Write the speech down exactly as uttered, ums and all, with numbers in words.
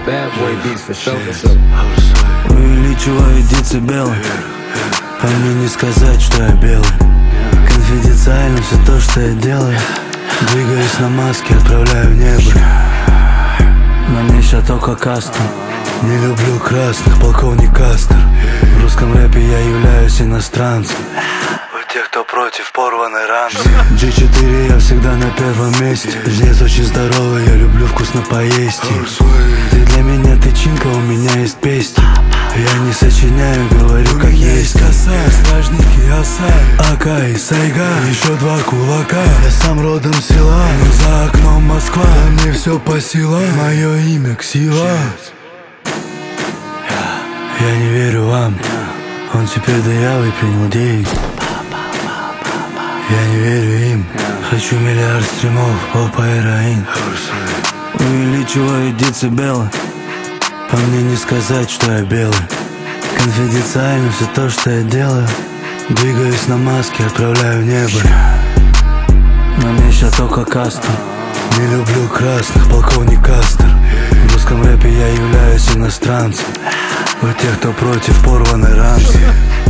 Bad boy beats for sure, for sure. Увеличиваю децибелы, по мне не сказать, что я белый. Конфиденциально все то, что я делаю. Двигаюсь на маске, отправляю в небо. На мне ща только каста. Не люблю красных, полковник Кастер. В русском рэпе я являюсь иностранцем. У тех, кто против порванной ранцы. джи четыре я всегда на первом месте. Жнец очень здоровый, я люблю вкусно поесть. Ты для меня тычинка, у меня есть песни. Я не сочиняю, говорю как есть. Косарь, стражники, Асар, Ака и Сайга, еще два кулака. Я сам родом с села, но за окном Москва. А мне все по силам, мое имя Ксила. Я не верю вам, он теперь дырявый, принял деньги. Я не верю им, хочу миллиард стримов, опа, героин. Увеличиваю децибелы, по мне не сказать, что я белый. Конфиденциально все то, что я делаю. Двигаюсь на маске, отправляю в небо. На мне ща только каста. Не люблю красных, полковник Кастер. В русском рэпе я являюсь иностранцем. У тех, кто против порванной ранцы.